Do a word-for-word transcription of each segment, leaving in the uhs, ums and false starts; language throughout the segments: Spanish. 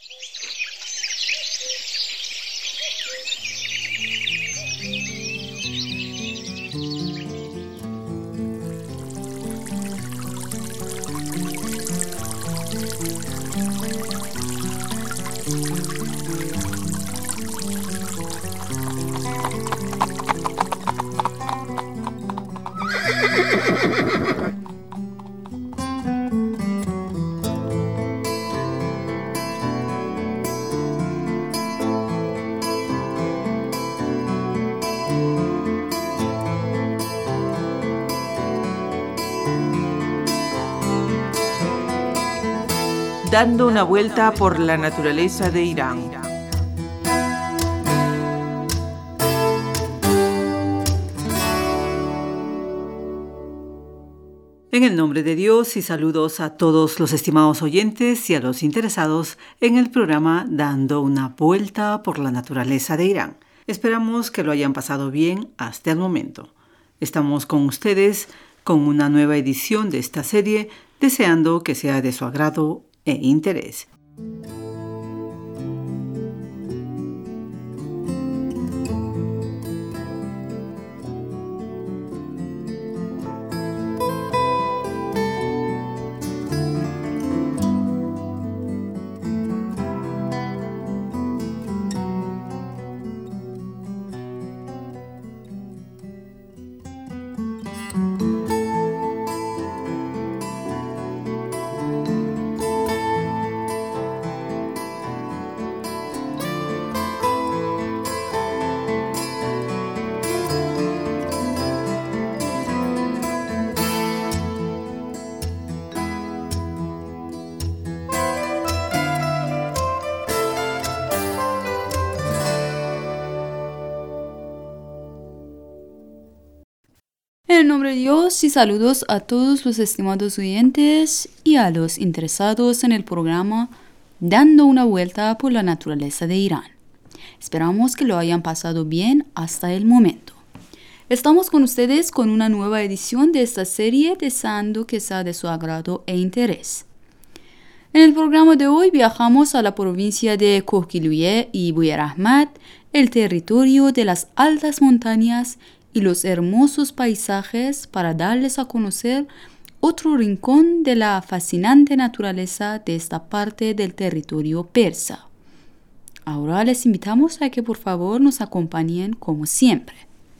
Dando una vuelta por la naturaleza de Irán. En el nombre de Dios y saludos a todos los estimados oyentes y a los interesados en el programa Dando una vuelta por la naturaleza de Irán. Esperamos que lo hayan pasado bien hasta el momento. Estamos con ustedes con una nueva edición de esta serie, deseando que sea de su agrado e interés. En el nombre de Dios y saludos a todos los estimados oyentes y a los interesados en el programa Dando una vuelta por la naturaleza de Irán. Esperamos que lo hayan pasado bien hasta el momento. Estamos con ustedes con una nueva edición de esta serie, deseando que sea de su agrado e interés. En el programa de hoy viajamos a la provincia de Kohkiluyeh y Buyar-Ahmad, el territorio de las altas montañas y los hermosos paisajes, para darles a conocer otro rincón de la fascinante naturaleza de esta parte del territorio persa. Ahora les invitamos a que por favor nos acompañen como siempre.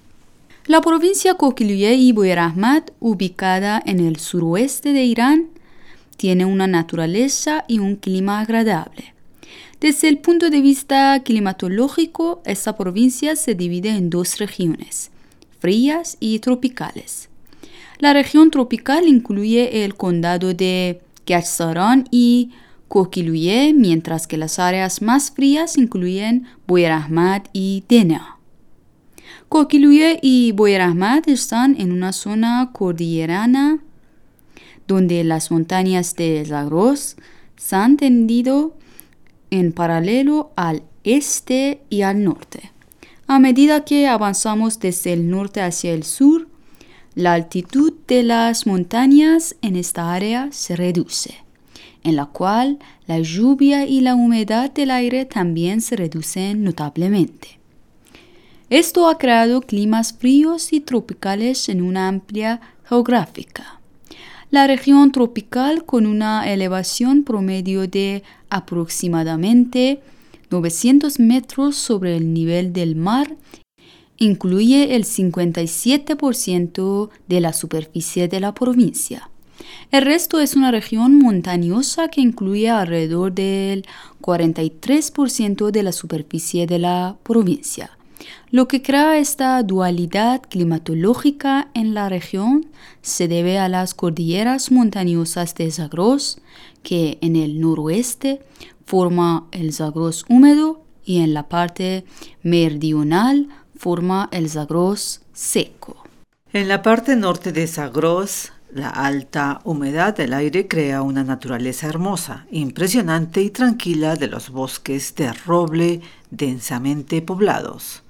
La provincia Kohkiluyeh y Buyar-Ahmad, ubicada en el suroeste de Irán, tiene una naturaleza y un clima agradable. Desde el punto de vista climatológico, esta provincia se divide en dos regiones, frías y tropicales. La región tropical incluye el condado de Kashsaran y Kohkiluyeh, mientras que las áreas más frías incluyen Buyar-Ahmad y Dena. Kohkiluyeh y Buyar-Ahmad están en una zona cordillerana donde las montañas de Zagros se han tendido en paralelo al este y al norte. A medida que avanzamos desde el norte hacia el sur, la altitud de las montañas en esta área se reduce, en la cual la lluvia y la humedad del aire también se reducen notablemente. Esto ha creado climas fríos y tropicales en una amplia geográfica. La región tropical, con una elevación promedio de aproximadamente novecientos metros sobre el nivel del mar, incluye el cincuenta y siete por ciento de la superficie de la provincia. El resto es una región montañosa que incluye alrededor del cuarenta y tres por ciento de la superficie de la provincia. Lo que crea esta dualidad climatológica en la región se debe a las cordilleras montañosas de Zagros, que en el noroeste forma el Zagros húmedo y en la parte meridional forma el Zagros seco. En la parte norte de Zagros, la alta humedad del aire crea una naturaleza hermosa, impresionante y tranquila de los bosques de roble densamente poblados.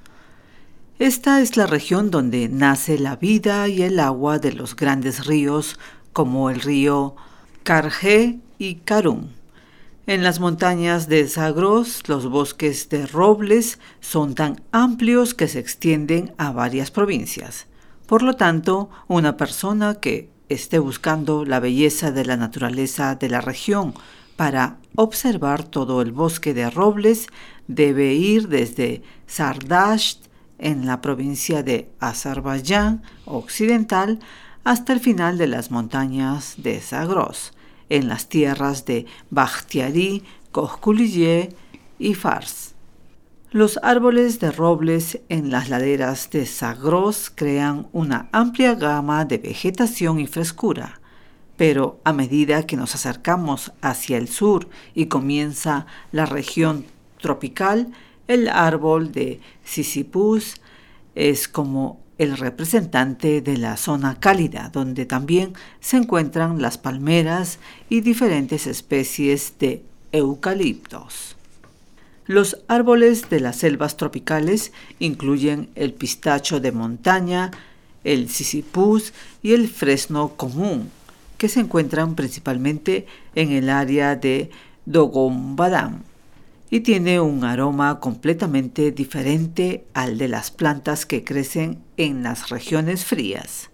Esta es la región donde nace la vida y el agua de los grandes ríos como el río Karje y Karun. En las montañas de Zagros, los bosques de robles son tan amplios que se extienden a varias provincias. Por lo tanto, una persona que esté buscando la belleza de la naturaleza de la región para observar todo el bosque de robles debe ir desde Zardasht, en la provincia de Azerbaiyán occidental, hasta el final de las montañas de Zagros, en las tierras de Bakhtiari, Kohkuluye y Fars. Los árboles de robles en las laderas de Zagros crean una amplia gama de vegetación y frescura, pero a medida que nos acercamos hacia el sur y comienza la región tropical, el árbol de Sisyphus es como el representante de la zona cálida, donde también se encuentran las palmeras y diferentes especies de eucaliptos. Los árboles de las selvas tropicales incluyen el pistacho de montaña, el Sisyphus y el fresno común, que se encuentran principalmente en el área de Dogonbadam, y tiene un aroma completamente diferente al de las plantas que crecen en las regiones frías.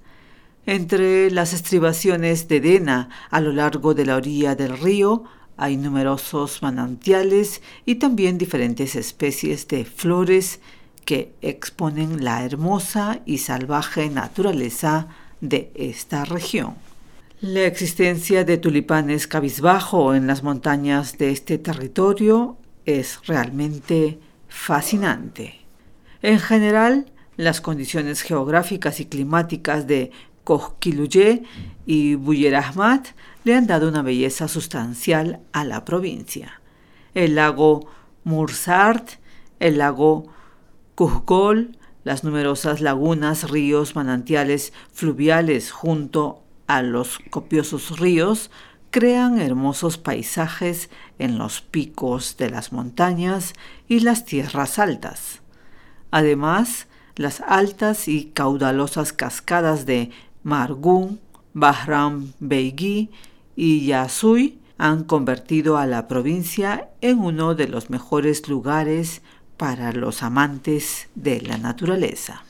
Entre las estribaciones de Dena a lo largo de la orilla del río hay numerosos manantiales y también diferentes especies de flores que exponen la hermosa y salvaje naturaleza de esta región. La existencia de tulipanes cabizbajo en las montañas de este territorio es realmente fascinante. En general, las condiciones geográficas y climáticas de Kohkuluye y Buyerahmat le han dado una belleza sustancial a la provincia. El lago Mursart, el lago Kujgol, las numerosas lagunas, ríos, manantiales fluviales junto a los copiosos ríos crean hermosos paisajes en los picos de las montañas y las tierras altas. Además, las altas y caudalosas cascadas de Margun, Bahram Beygui y Yasui han convertido a la provincia en uno de los mejores lugares para los amantes de la naturaleza.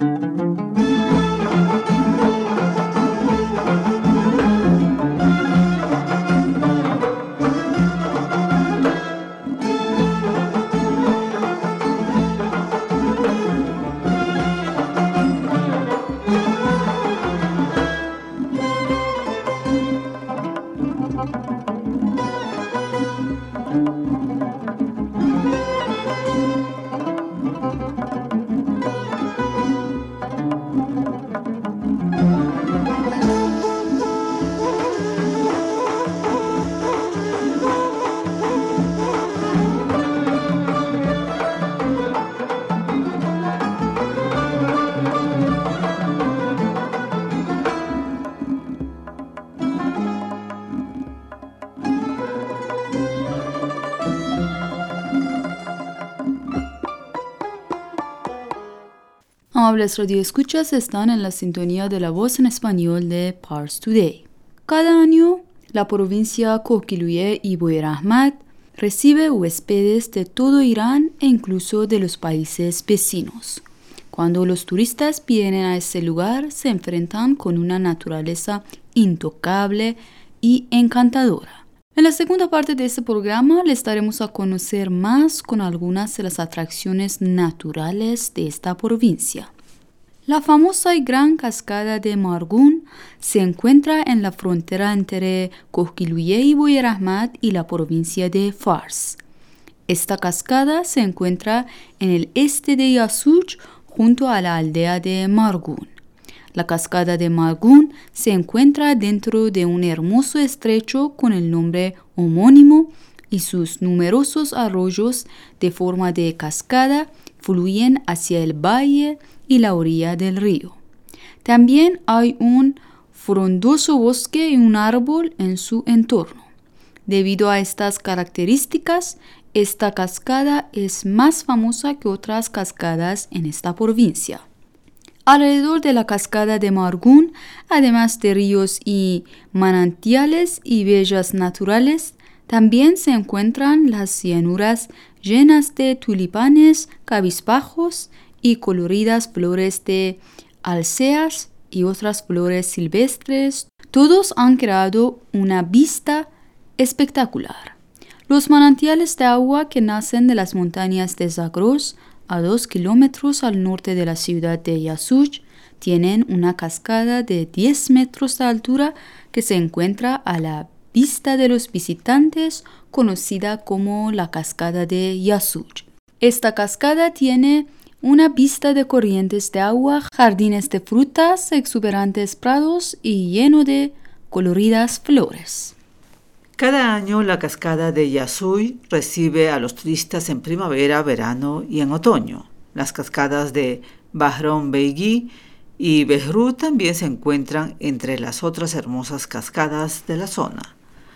Amables radioescuchas, están en la sintonía de la voz en español de Pars Today. Cada año, la provincia Kohkuluye y Buyerahmat recibe huéspedes de todo Irán e incluso de los países vecinos. Cuando los turistas vienen a ese lugar, se enfrentan con una naturaleza intocable y encantadora. En la segunda parte de este programa les daremos a conocer más con algunas de las atracciones naturales de esta provincia. La famosa y gran cascada de Margun se encuentra en la frontera entre Kohkuluye y Buyerahmat y la provincia de Fars. Esta cascada se encuentra en el este de Yasuj, junto a la aldea de Margun. La cascada de Margun se encuentra dentro de un hermoso estrecho con el nombre homónimo y sus numerosos arroyos de forma de cascada fluyen hacia el valle y la orilla del río. También hay un frondoso bosque y un árbol en su entorno. Debido a estas características, esta cascada es más famosa que otras cascadas en esta provincia. Alrededor de la cascada de Margun, además de ríos y manantiales y bellas naturales, También se encuentran las llanuras llenas de tulipanes, cabizbajos y coloridas flores de alceas y otras flores silvestres. Todos han creado una vista espectacular. Los manantiales de agua que nacen de las montañas de Zagros, a dos kilómetros al norte de la ciudad de Yasuj, tienen una cascada de diez metros de altura que se encuentra a la vista de los visitantes, conocida como la cascada de Yasuj. Esta cascada tiene una vista de corrientes de agua, jardines de frutas, exuberantes prados y lleno de coloridas flores. Cada año la cascada de Yasuj recibe a los turistas en primavera, verano y en otoño. Las cascadas de Bahron Beygui y Behru también se encuentran entre las otras hermosas cascadas de la zona.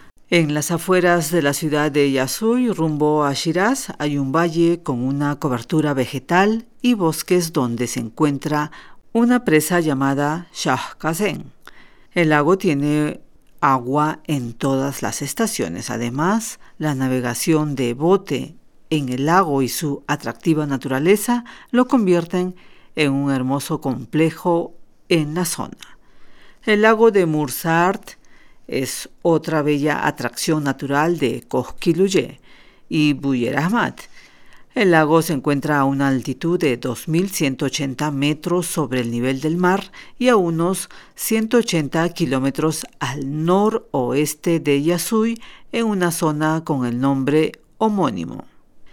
En las afueras de la ciudad de Yasuj, rumbo a Shiraz, hay un valle con una cobertura vegetal y bosques donde se encuentra una presa llamada Shah Qasen. El lago tiene agua en todas las estaciones. Además, la navegación de bote en el lago y su atractiva naturaleza lo convierten en un hermoso complejo en la zona. El lago de Mursart es otra bella atracción natural de Kokhkiluye y Buyer Ahmad. El lago se encuentra a una altitud de dos mil ciento ochenta metros sobre el nivel del mar y a unos ciento ochenta kilómetros al noroeste de Yasuj, en una zona con el nombre homónimo.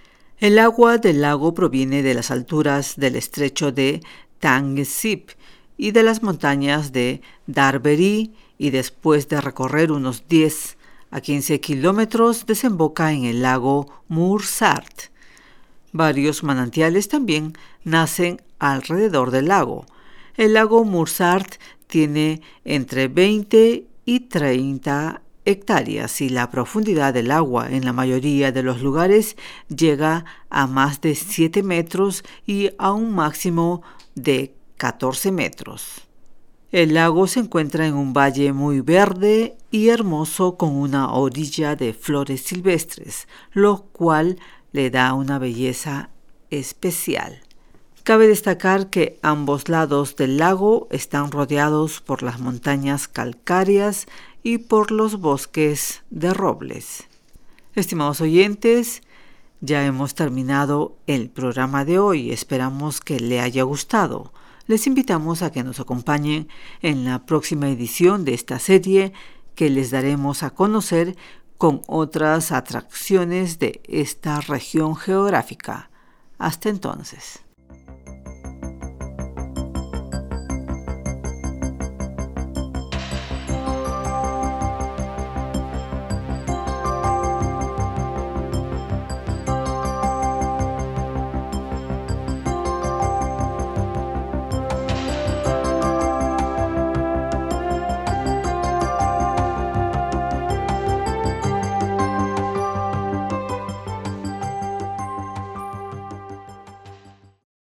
El agua del lago proviene de las alturas del estrecho de Tangship y de las montañas de Darberi, y después de recorrer unos diez a quince kilómetros desemboca en el lago Mursart. Varios manantiales también nacen alrededor del lago. El lago Mursart tiene entre veinte y treinta hectáreas y la profundidad del agua en la mayoría de los lugares llega a más de siete metros y a un máximo de catorce metros. El lago se encuentra en un valle muy verde y hermoso con una orilla de flores silvestres, lo cual le da una belleza especial. Cabe destacar que ambos lados del lago están rodeados por las montañas calcáreas y por los bosques de robles. Estimados oyentes, ya hemos terminado el programa de hoy. Esperamos que le haya gustado. Les invitamos a que nos acompañen en la próxima edición de esta serie que les daremos a conocer con otras atracciones de esta región geográfica. Hasta entonces.